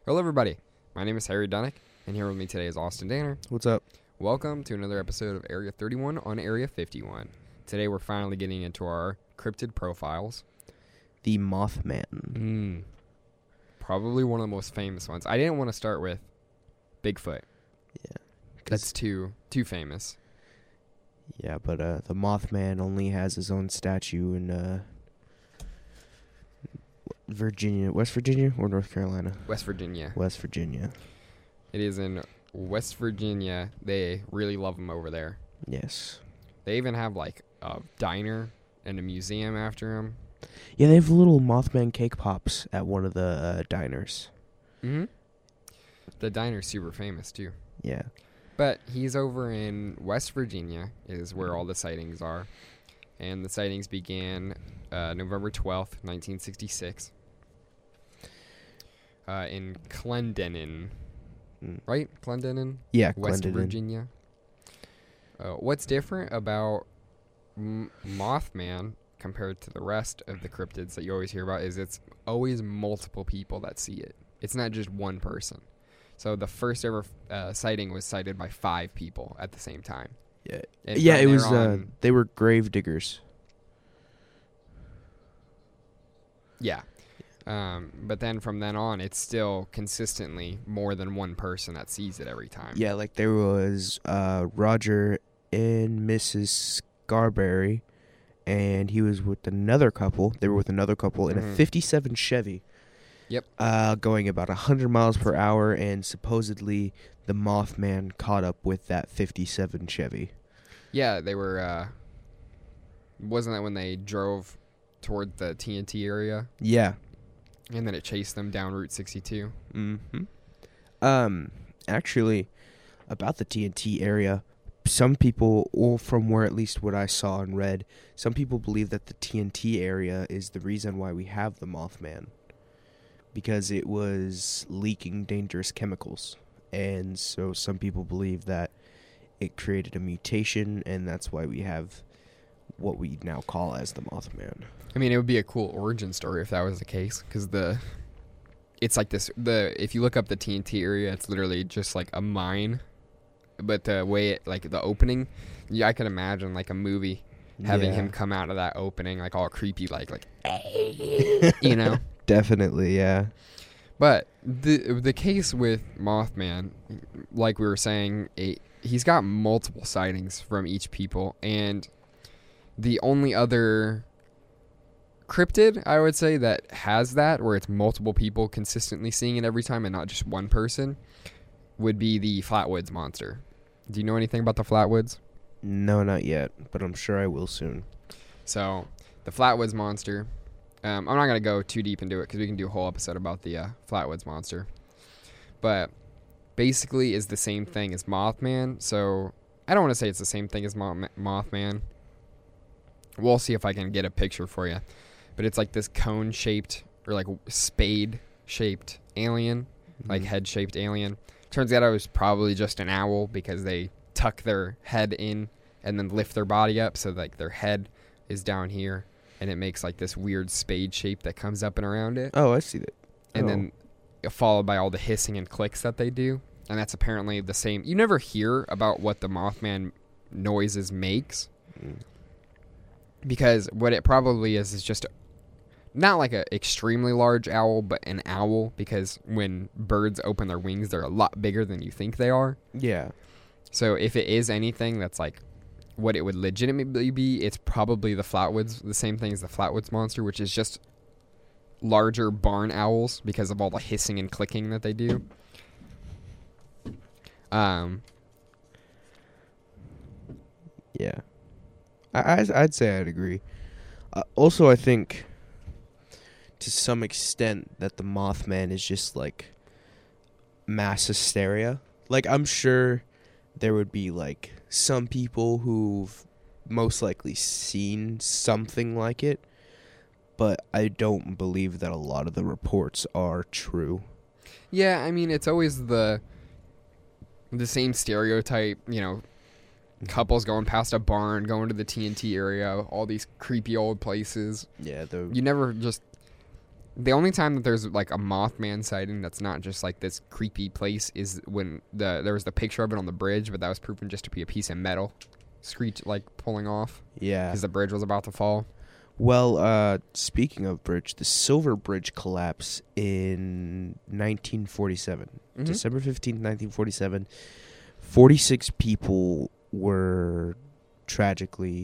Hello, everybody. My name is Harry Dunnick, and here with me today is Austin Danner. What's up? Welcome to another episode of Area 31 on Area 51. Today, we're finally getting into our cryptid profiles. The Mothman. Probably one of the most famous ones. I didn't want to start with Bigfoot. Yeah. That's too famous. Yeah, but the Mothman only has his own statue in Virginia, West Virginia or North Carolina? West Virginia. West Virginia. It is in West Virginia. They really love them over there. Yes. They even have like a diner and a museum after him. Yeah, they have little Mothman cake pops at one of the diners. Mm-hmm. The diner's super famous too. Yeah. But he's over in West Virginia is where all the sightings are. And the sightings began November 12th, 1966. In Clendenin. Right? Clendenin? Yeah, West Clendenin. Virginia. What's different about Mothman compared to the rest of the cryptids that you always hear about is it's always multiple people that see it. It's not just one person. So the first ever sighting was sighted by 5 people at the same time. Yeah. And Yeah, from it was there on- they were grave diggers. Yeah. But then from then on, it's still consistently more than one person that sees it every time. Yeah, like there was Roger and Mrs. Scarberry, and he was with another couple. They were with another couple in a 57 Chevy. Yep. Going about 100 miles per hour, and supposedly the Mothman caught up with that 57 Chevy. Yeah, they were, wasn't that when they drove toward the TNT area? Yeah. And then it chased them down Route 62? Mm-hmm. Actually, about the TNT area, some people, or from where at least what I saw and read, some people believe that the TNT area is the reason why we have the Mothman. Because it was leaking dangerous chemicals. And so some people believe that it created a mutation, and that's why we have what we now call as the Mothman. I mean, it would be a cool origin story if that was the case, because it's like this, if you look up the TNT area, it's literally just like a mine, but the way it, like the opening, yeah, I could imagine like a movie having him come out of that opening, like all creepy, like, you know? Definitely, yeah. But the case with Mothman, like we were saying, he's got multiple sightings from each people, and the only other cryptid, I would say, that has that, where it's multiple people consistently seeing it every time and not just one person, would be the Flatwoods Monster. Do you know anything about the Flatwoods? No, not yet, but I'm sure I will soon. So, the Flatwoods Monster, I'm not going to go too deep into it because we can do a whole episode about the Flatwoods Monster. But basically is the same thing as Mothman. So, I don't want to say it's the same thing as Mothman. We'll see if I can get a picture for you. But it's like this cone-shaped or like spade-shaped alien, like head-shaped alien. Turns out it was probably just an owl because they tuck their head in and then lift their body up so like their head is down here and it makes like this weird spade shape that comes up and around it. Oh, I see that. And then followed by all the hissing and clicks that they do. And that's apparently the same. You never hear about what the Mothman noises makes. Because what it probably is just not like an extremely large owl, but an owl. Because when birds open their wings, they're a lot bigger than you think they are. Yeah. So if it is anything that's like what it would legitimately be, it's probably the Flatwoods, the same thing as the Flatwoods Monster, which is just larger barn owls because of all the hissing and clicking that they do. Yeah. I'd say I'd agree. Also, I think to some extent that the Mothman is just like mass hysteria. Like, I'm sure there would be like some people who've most likely seen something like it, but I don't believe that a lot of the reports are true. Yeah, I mean, it's always the same stereotype, you know, couples going past a barn, going to the TNT area, all these creepy old places. Yeah, You never just The only time that there's like a Mothman sighting that's not just like this creepy place is when there was the picture of it on the bridge, but that was proven just to be a piece of metal screech like pulling off Yeah. because the bridge was about to fall. Well, speaking of bridge, the Silver Bridge collapse in 1947. Mhm. December 15th, 1947. 46 people were tragically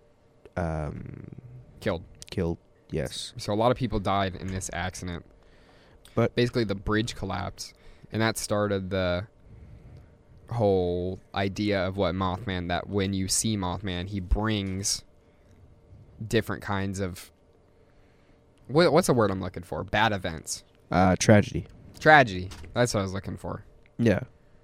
Killed. Yes. So a lot of people died in this accident. But basically the bridge collapsed, and that started the whole idea of what Mothman, that when you see Mothman, he brings different kinds of what's the word I'm looking for? Bad events. Tragedy. Tragedy. That's what I was looking for. Yeah.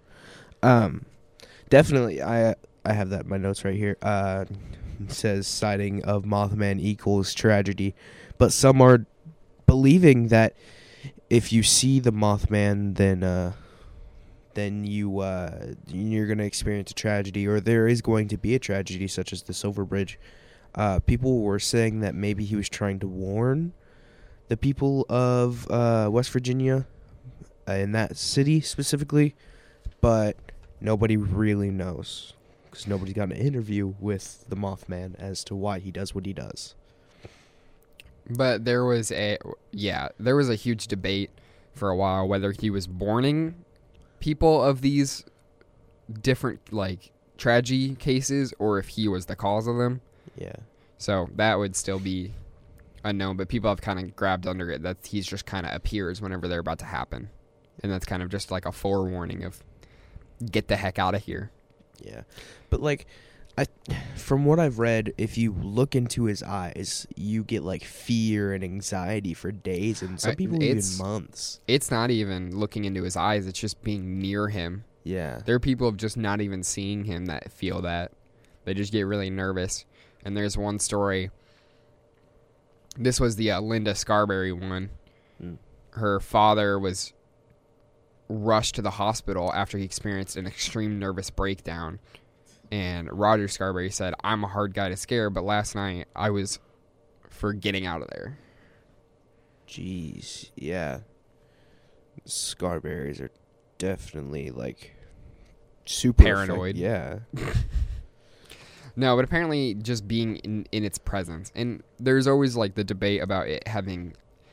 Definitely. I have that in my notes right here. It says sighting of Mothman equals tragedy, but some are believing that if you see the Mothman, then you're gonna experience a tragedy, or there is going to be a tragedy, such as the Silver Bridge. People were saying that maybe he was trying to warn the people of West Virginia, in that city specifically, but nobody really knows because nobody's got an interview with the Mothman as to why he does what he does. But there was a huge debate for a while whether he was warning people of these different like tragedy cases or if he was the cause of them. Yeah. So that would still be unknown, but people have kind of grabbed under it that he's just kind of appears whenever they're about to happen. And that's kind of just like a forewarning of get the heck out of here. Yeah. But like from what I've read, if you look into his eyes, you get like fear and anxiety for days, and some people even months. It's not even looking into his eyes, it's just being near him. Yeah. There are people of just not even seeing him that feel that. They just get really nervous. And there's one story. This was the Linda Scarberry one. Her father was rushed to the hospital after he experienced an extreme nervous breakdown. And Roger Scarberry said, "I'm a hard guy to scare, but last night I was for getting out of there." Jeez, yeah. Scarberries are definitely like super paranoid. Yeah. No, but apparently just being in its presence. And there's always like the debate about it having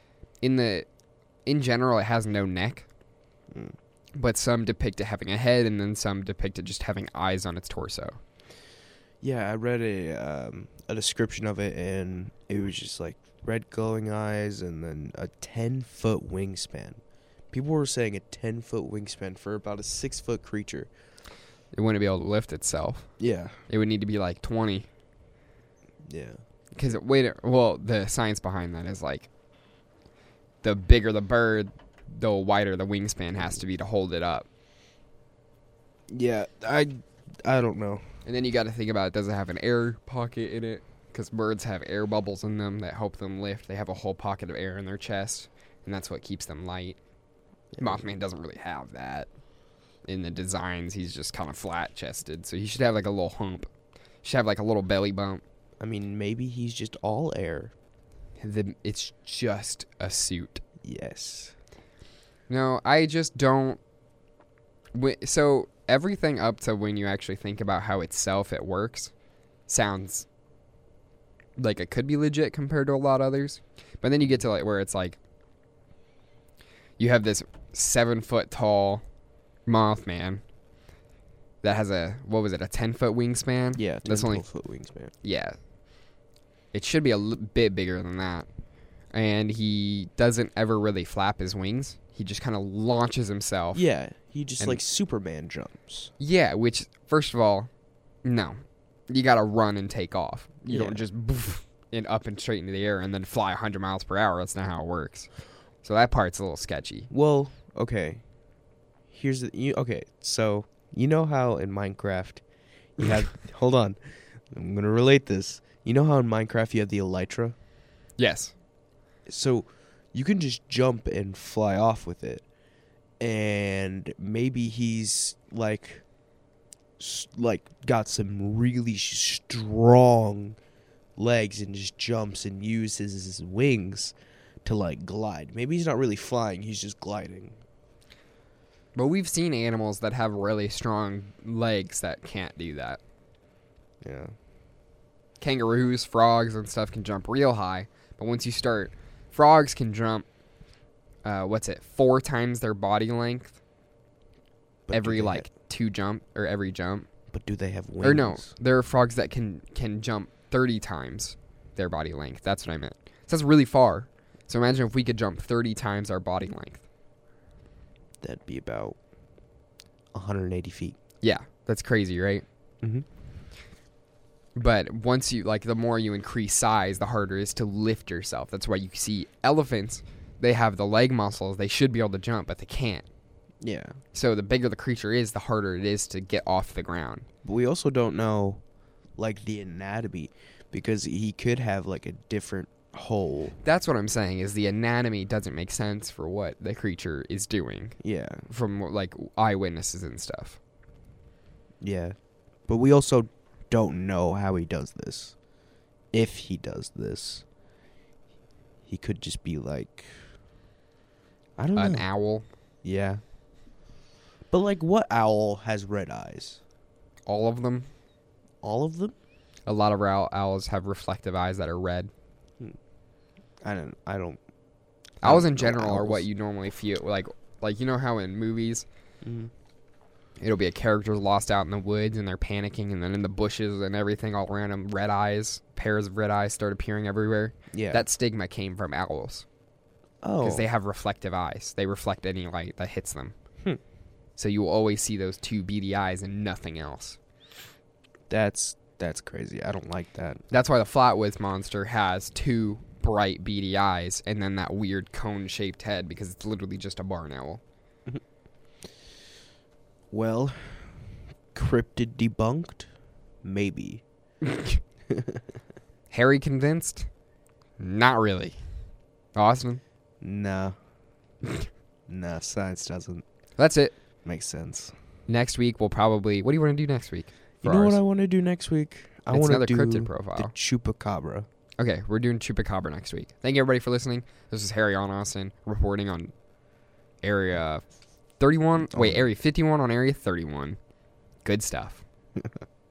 in general it has no neck. But some depict it having a head, and then some depict it just having eyes on its torso. Yeah, I read a description of it, and it was just like red glowing eyes and then a 10-foot wingspan. People were saying a 10-foot wingspan for about a 6-foot creature. It wouldn't be able to lift itself. Yeah. It would need to be like 20. Yeah. Because, the science behind that is like the bigger the bird, the wider the wingspan has to be to hold it up. Yeah, I don't know. And then you got to think about, does it have an air pocket in it? Because birds have air bubbles in them that help them lift. They have a whole pocket of air in their chest, and that's what keeps them light. Mothman doesn't really have that. In the designs, he's just kind of flat-chested, so he should have like a little hump. He should have like a little belly bump. I mean, maybe he's just all air. It's just a suit. Yes. No, I just don't. So everything up to when you actually think about how it works sounds like it could be legit compared to a lot of others. But then you get to like where it's like you have this 7-foot tall Mothman that has a 10-foot wingspan? Yeah, 10-foot wingspan. Yeah. It should be a bit bigger than that. And he doesn't ever really flap his wings. He just kind of launches himself. Yeah, he just like Superman jumps. Yeah, which, first of all, no. You got to run and take off. You don't just boof and up and straight into the air and then fly 100 miles per hour. That's not how it works. So that part's a little sketchy. Well, okay. So you know how in Minecraft you have... Hold on. I'm going to relate this. You know how in Minecraft you have the Elytra? Yes. So you can just jump and fly off with it. And maybe he's like got some really strong legs and just jumps and uses his wings. to like glide. Maybe he's not really flying, he's just gliding. But we've seen animals that have really strong legs that can't do that. Yeah. Kangaroos, frogs, and stuff can jump real high. But once you start, frogs can jump, 4 times their body length But every every jump. But do they have wings? Or no, there are frogs that can jump 30 times their body length. That's what I meant. So that's really far. So imagine if we could jump 30 times our body length. That'd be about 180 feet. Yeah, that's crazy, right? Mm-hmm. But once you, the more you increase size, the harder it is to lift yourself. That's why you see elephants, they have the leg muscles. They should be able to jump, but they can't. Yeah. So the bigger the creature is, the harder it is to get off the ground. But we also don't know, the anatomy, because he could have, a different hole. That's what I'm saying, is the anatomy doesn't make sense for what the creature is doing. Yeah. From, eyewitnesses and stuff. Yeah. But we also don't know how he does this. If he does this, he could just be I don't know. An owl. Yeah. But what owl has red eyes? All of them. All of them? A lot of owls have reflective eyes that are red. I don't. Owls in general are what you normally feel like you know how in movies it'll be a character lost out in the woods and they're panicking, and then in the bushes and everything all around them, red eyes, pairs of red eyes start appearing everywhere. Yeah. That stigma came from owls. Oh. Because they have reflective eyes. They reflect any light that hits them. So you will always see those 2 beady eyes and nothing else. That's crazy. I don't like that. That's why the Flatwoods monster has 2 bright beady eyes and then that weird cone-shaped head, because it's literally just a barn owl. Well, cryptid debunked? Maybe. Harry convinced? Not really. Austin? Nah. Nah, science doesn't That's it. make sense. Next week we'll probably... What do you want to do next week? You know what I want to do next week? I It's want to another do cryptid profile. the chupacabra. Okay, we're doing Chupacabra next week. Thank you everybody for listening. This is Harry on Austin reporting on Area 31. Area 51 on Area 31. Good stuff.